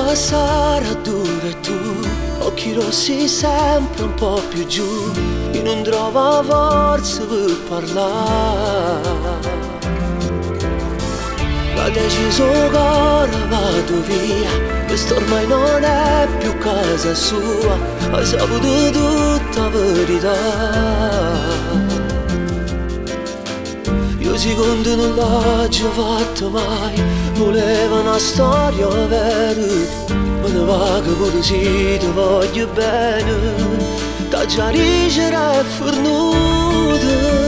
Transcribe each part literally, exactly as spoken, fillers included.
sarà dura e tu, occhi rossi sempre un po' più giù, io non trovo forza per parlare. La deciso ora vado via, questo ormai non è più casa sua, ha saputo tutta verità. Io secondo non l'ho già fatto mai, voleva una storia vera, ma ne va che pure se ti voglio bene, da già ricera e fornuta.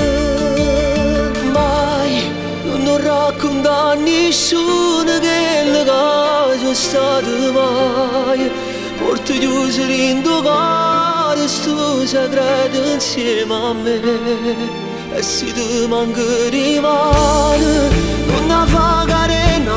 Mai non racconto a nessuno che le cose è stato mai, porto chiuso in tuo cuore sto segreto insieme a me. E se ti manca rimane, non ne fa carena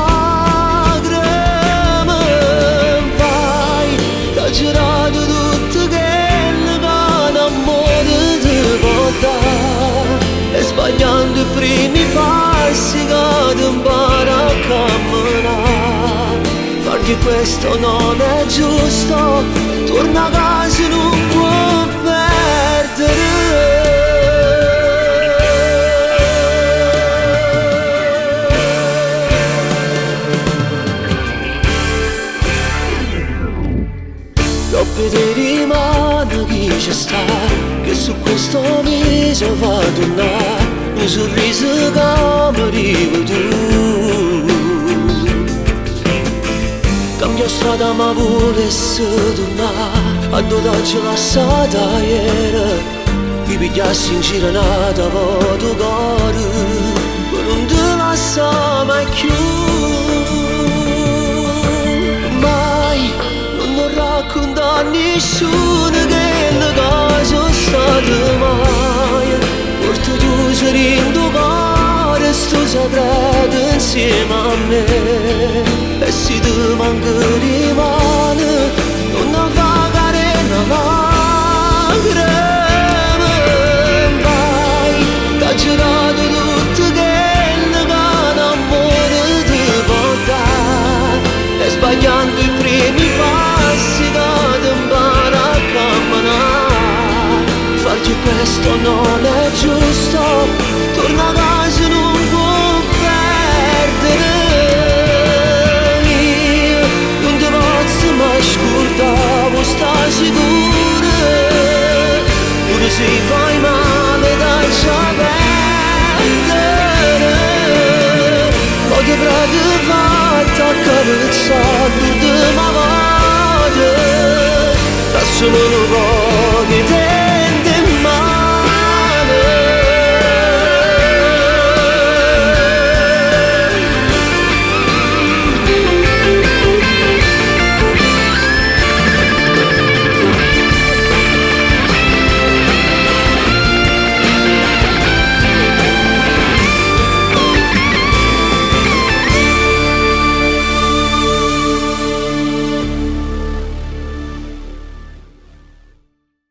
lacrime. Vai, t'ha girato tutto quello che l'amore ti può dare, e sbagliando i primi passi che ti impara a camminare. Perché questo non è giusto, torna a casa non può perdere. Te rimane chi ci sta, che su questo viso fa tornare un sorriso che mi arrivi tu. Cambia strada ma volessi tornare a dove ci lasciata ieri, mi pigliassi in giro nata foto cuore, che non ti lascia mai più. Racconta a nessuno che le cose sono state mai, porto chiuso in tuo cuore sto segreto insieme a me. E se ti manca rimane, non ne fa carena lacrime. Vai, t'ha girato tutto quello che l'amore ti può dare, e sbagliando i primi passi farti questo non è giusto, torna a casa non può perdere. Io non ti posso mai scordare, sta sicura, pure se fai male dai già perdere. Ho te prego fatta accarezzare l'ultima volta, da solo lo voglio